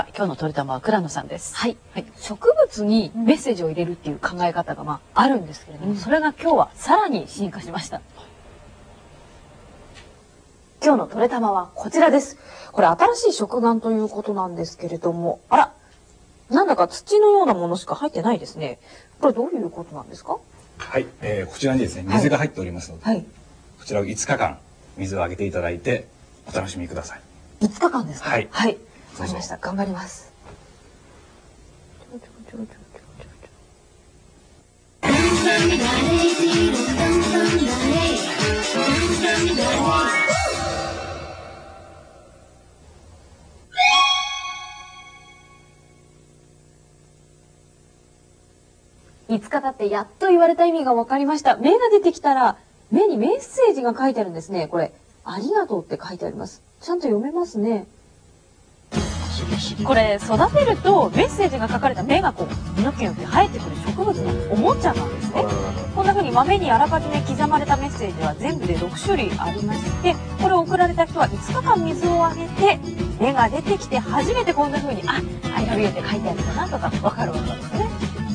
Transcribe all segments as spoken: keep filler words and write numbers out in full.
今日の鳥玉は倉野さんです。 はい。はい、植物にメッセージを入れるっていう考え方がまああるんですけれども、うん、それが今日はさらに進化しました。今日の鳥玉はこちらです。これ新しい食玩ということなんですけれども、あら、なんだか土のようなものしか入ってないですね。これどういうことなんですか？ はい、えー、こちらにですね、水が入っておりますので、はい、こちらをいつかかん水をあげていただいてお楽しみください。 いつかかんですか？ はい。 はい。わかりました。頑張ります。いつか経ってやっと言われた意味が分かりました。目が出てきたら、目にメッセージが書いてあるんですね。これ、ありがとうって書いてあります。ちゃんと読めますね。これ、育てるとメッセージが書かれた芽がこう、ニョキニョキ生えてくる植物のおもちゃなんですね。こんな風に豆にあらかじめ刻まれたメッセージは全部でろくしゅるいありまして、これを送られた人はいつかかん水をあげて、芽が出てきて初めてこんな風に、あ、I love you って書いてあるんだなとか分かるわけですね。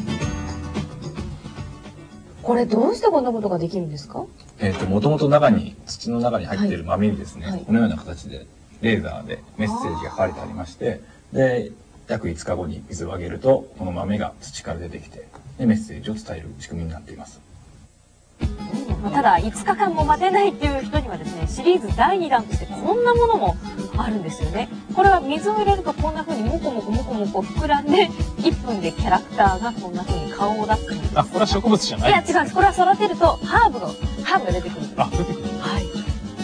これどうしてこんなことができるんですか？ えっと、もともと中に、土の中に入っている豆にですね、はい、このような形で、レーザーでメッセージが書かれてありまして、で、約いつかごに水をあげると、この豆が土から出てきて、でメッセージを伝える仕組みになっています。 ただ、いつかかんも待てないっていう人にはですね、シリーズだいにだんとしてこんなものもあるんですよね。これは水を入れるとこんな風にモコモコモコモコ膨らんで、いっぷんでキャラクターがこんな風に顔を出すんです。 あ、これは植物じゃない？ いや、違うんです。これは育てるとハーブが、ハーブが出てくるんです。 あ、出てくる。 はい。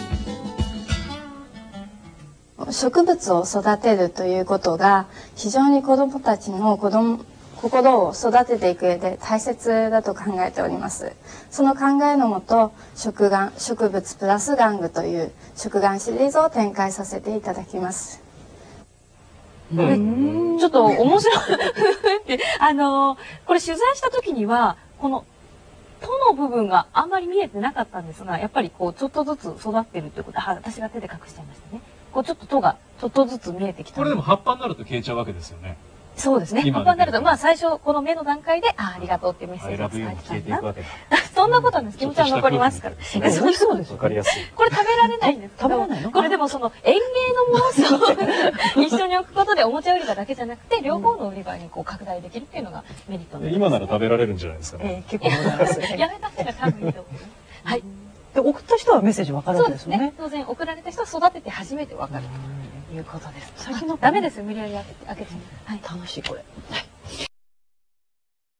植物を育てるということが非常に子どもたちの子供心を育てていく上で大切だと考えております。その考えのもと、食玩、植物プラス玩具という食玩シリーズを展開させていただきます。 うん、ちょっと面白いってあのこれ取材した時にはこの「と」の部分があんまり見えてなかったんですが、やっぱりこうちょっとずつ育ってるってことは、私が手で隠しちゃいましたね。こうちょっと「と」がちょっとずつ見えてきた。 これでも葉っぱになると消えちゃうわけですよね。 そうですね。葉っぱになると、まあ最初この芽の段階で、あ、ありがとうっていうメッセージが伝えてたんだ。そんなことなんです。気持ちは残りますから。 美味しそうです。 わかりやすい。 これ食べられないんですけど。 食べられないの？ これでもその園芸のものと一緒に置くことでおもちゃ売り場だけじゃなくて、両方の売り場にこう拡大できるっていうのがメリットなんです。 今なら食べられるんじゃないですかね。 えー、結構ございます。やめた人が多分いいと思う。はい。 で、送った人はメッセージわかるわけですよね。 当然送られた人は育てて初めてわかるということです。最近のダメですよ、無理やり開けて。はい。 楽しいこれ。